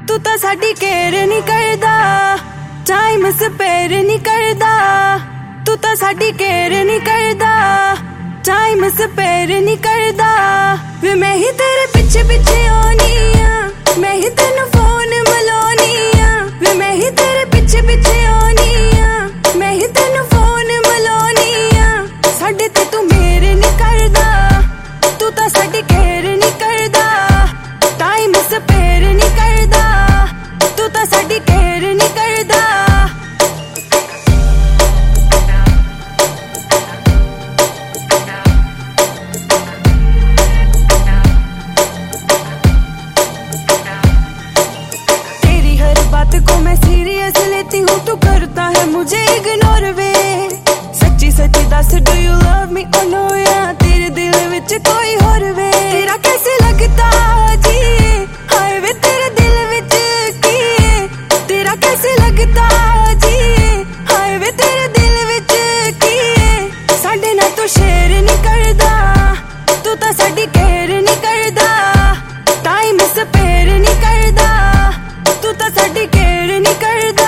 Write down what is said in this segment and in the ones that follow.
तू तो साडी केयर नहीं करदा, टाइम स्पेयर नहीं करदा। तू तो साडी केयर नहीं करदा, टाइम स्पेयर नहीं करदा। वे मैं ही तेरे पीछे पीछे आनी आ, मैं ही तेनू फोन मिलानी आ। वे मैं ही तेरे पीछे पीछे आनी आ, मैं ही तेनू फोन मिलानी आ। साडे ते तू मेरे नहीं करदा, तू तो साडी केयर नहीं करदा, टाइम स्पेयर नहीं करदा। तू तो साडी केयर नहीं करदा। तेरी हर बात को मैं सीरियस लेती हूँ, तू करता है मुझे इग्नोर वे। सच्ची सच्ची दस, डू यू लव मी और नो, या तेरे दिल विच कोई और वे। तेरा कैसे लगता जी, हाय वे तेरे दिल विच की है। तेरा कैसे लगता जी, हाय वे तेरे दिल विच की है। साडे नाल तू शेयर नहीं करदा, तू तो साडी केयर नहीं करदा, टाइम स्पेयर नहीं करदा। तू तो साडी केयर नहीं करदा।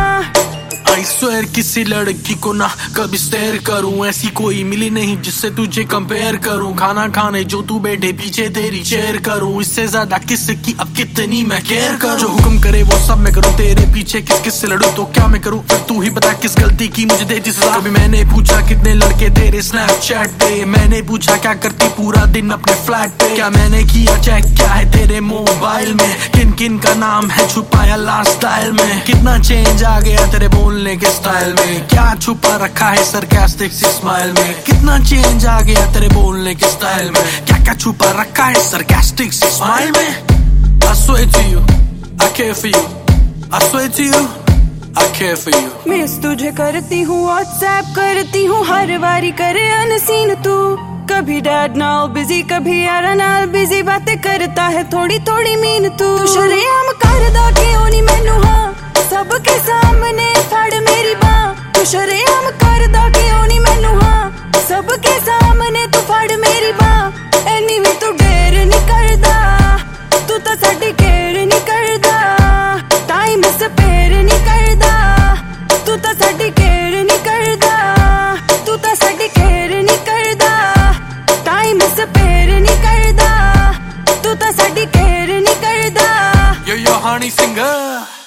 आई स्वेयर किसी लड़की को ना कभी स्टेयर करूं, ऐसी कोई मिली नहीं जिससे तुझे कंपेयर करूं। खाना खाने जो तू बैठे पीछे तेरी चेयर करूं, इससे ज्यादा किसकी अब कितनी मैं केयर करूं। जो हुक्म करे वो सब मैं करूं, तेरे पीछे किस किस से लड़ूं तो क्या मैं करूं। फिर तू ही बता किस गलती की मुझे दे दी सजा। कभी मैंने पूछा कितने लड़के तेरे स्नैपचैट पे, मैंने पूछा क्या करती पूरा दिन अपने फ्लैट पे। क्या मैंने किया चेक क्या है तेरे मोबाइल में, किन किन का नाम है छुपाया लास्ट स्टाइल में। कितना चेंज आ गया तेरे बोलने के स्टाइल में, क्या छुपा रखा है सरकास्टिक सी स्माइल में। कितना चेंज आ गया तेरे बोलने के स्टाइल में, क्या क्या छुपा रखा है सरकास्टिक सी स्माइल में। I swear to you, I care for you. I swear to you, I care for you. Miss तुझे करती हूँ, व्हाट्सएप करती हूँ, हर बारी करे अनसीन तू। कभी डैड नाल बिजी, कभी यारा नाल बिजी, बातें करता है थोड़ी थोड़ी मीन तू। शरेआम करदा क्यों नहीं मैनू हाँ, सबके सामने फड़ मेरी बाँ। तू शरेआम करदा क्यों नहीं मैनू हाँ, सबके सामने तू फड़ मेरी बाँ। एनी भी तू डेर नहीं करदा, तू तो साडी केयर नहीं करदा, टाइम स्पेयर नहीं करदा। तू तो साडी केयर नहीं करदा, तू तो साडी केयर नहीं करदा, टाइम स्पेयर नहीं करदा। तू तो साडी केयर नहीं करदा। Yo, honey singer.